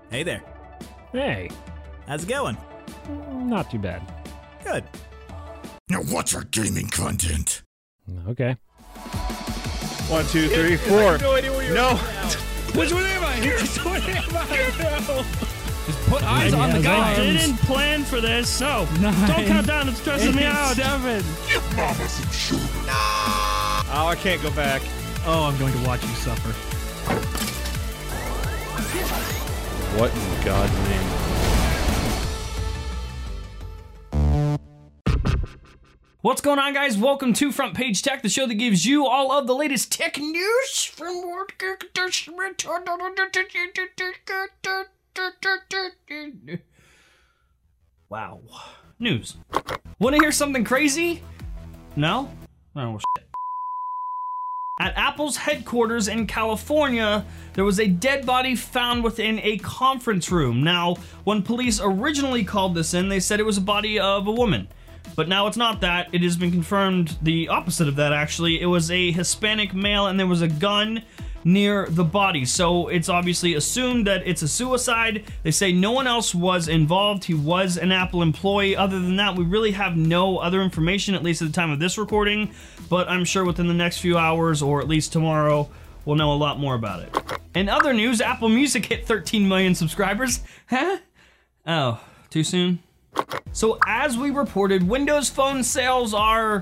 Hey there. Hey, How's it going? not too bad. Good. Now what's our gaming content? Okay. 1, 2, 3, 4. No. Which one am I? Which one am I? No. Just put eyes on the guy. I didn't plan for this. No. 9, Don't count down. It stresses me out. 7. Give Mama some sugar. Oh, I can't go back. Oh, I'm going to watch you suffer. What in God's name? What's going on, guys? Welcome to Front Page Tech, the show that gives you all of the latest tech news from Wow. News. Want to hear something crazy? No? Oh, shit. At Apple's headquarters in California, there was a dead body found within a conference room. Now, when police originally called this in, they said it was a body of a woman. But now it's not that. It has been confirmed the opposite of that, actually. It was a Hispanic male, and there was a gun near the body. So it's obviously assumed that it's a suicide. They say no one else was involved. He was an Apple employee. Other than that, we really have no other information, at least at the time of this recording. But I'm sure within the next few hours, or at least tomorrow, we'll know a lot more about it. In other news, Apple Music hit 13 million subscribers. Huh? Oh, too soon? So as we reported, Windows Phone sales are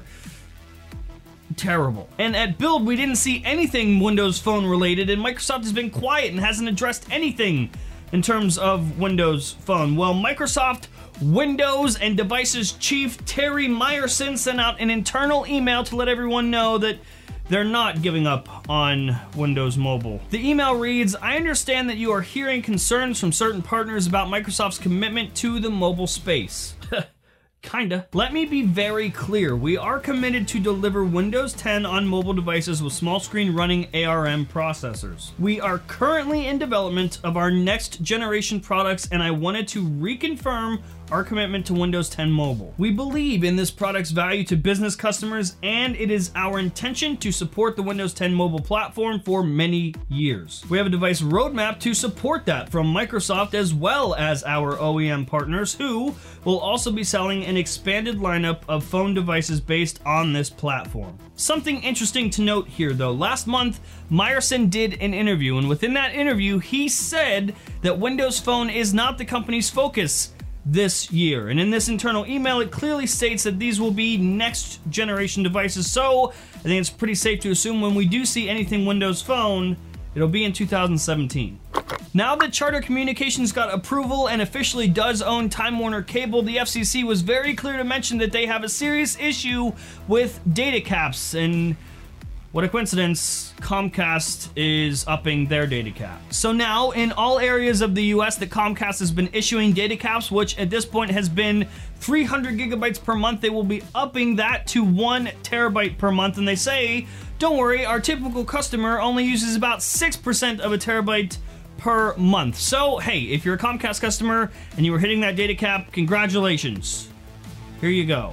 terrible. And at Build, we didn't see anything Windows Phone related, and Microsoft has been quiet and hasn't addressed anything in terms of Windows Phone. Well, Microsoft Windows and Devices Chief Terry Myerson sent out an internal email to let everyone know that they're not giving up on Windows Mobile. The email reads, I understand that you are hearing concerns from certain partners about Microsoft's commitment to the mobile space. Kinda. Let me be very clear. We are committed to deliver Windows 10 on mobile devices with small screen running ARM processors. We are currently in development of our next generation products, and I wanted to reconfirm our commitment to Windows 10 Mobile. We believe in this product's value to business customers, and it is our intention to support the Windows 10 Mobile platform for many years. We have a device roadmap to support that from Microsoft as well as our OEM partners, who will also be selling an expanded lineup of phone devices based on this platform. Something interesting to note here, though. Last month, Myerson did an interview, and within that interview, he said that Windows Phone is not the company's focus this year. And in this internal email, it clearly states that these will be next generation devices. So I think it's pretty safe to assume when we do see anything Windows Phone, it'll be in 2017. Now that Charter Communications got approval and officially does own Time Warner Cable, the FCC was very clear to mention that they have a serious issue with data caps, and what a coincidence, Comcast is upping their data cap. So now, in all areas of the US that Comcast has been issuing data caps, which at this point has been 300 gigabytes per month, they will be upping that to 1 terabyte per month. And they say, don't worry, our typical customer only uses about 6% of a terabyte per month. So, hey, if you're a Comcast customer and you were hitting that data cap, congratulations. Here you go.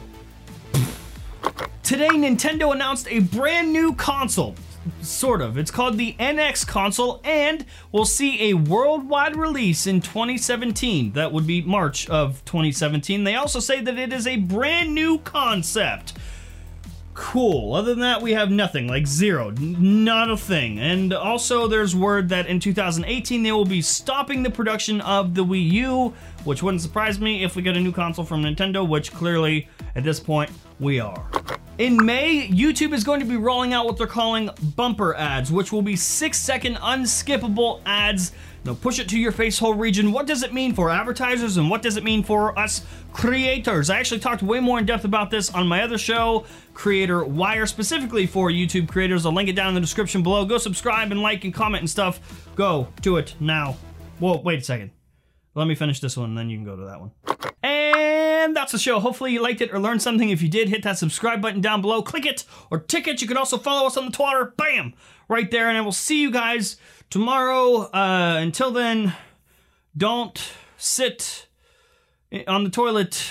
Today, Nintendo announced a brand new console. Sort of. It's called the NX console, and we'll see a worldwide release in 2017. That would be March of 2017. They also say that it is a brand new concept. Cool. Other than that, we have nothing, like zero, not a thing. And also there's word that in 2018 they will be stopping the production of the Wii U, which wouldn't surprise me if we get a new console from Nintendo, which clearly at this point we are. In May, YouTube is going to be rolling out what they're calling bumper ads, which will be 6-second unskippable ads. Now push it to your face hole region. What does it mean for advertisers, and what does it mean for us creators? I actually talked way more in depth about this on my other show, Creator Wire, specifically for YouTube creators. I'll link it down in the description below. Go subscribe and like and comment and stuff. Go do it now. Whoa, wait a second. Let me finish this one, and then you can go to that one. And that's the show. Hopefully you liked it or learned something. If you did, hit that subscribe button down below. Click it or tick it. You can also follow us on the Twitter. Bam! Right there. And I will see you guys tomorrow. Until then, don't sit on the toilet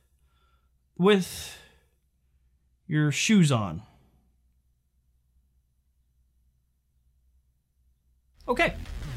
with your shoes on. Okay.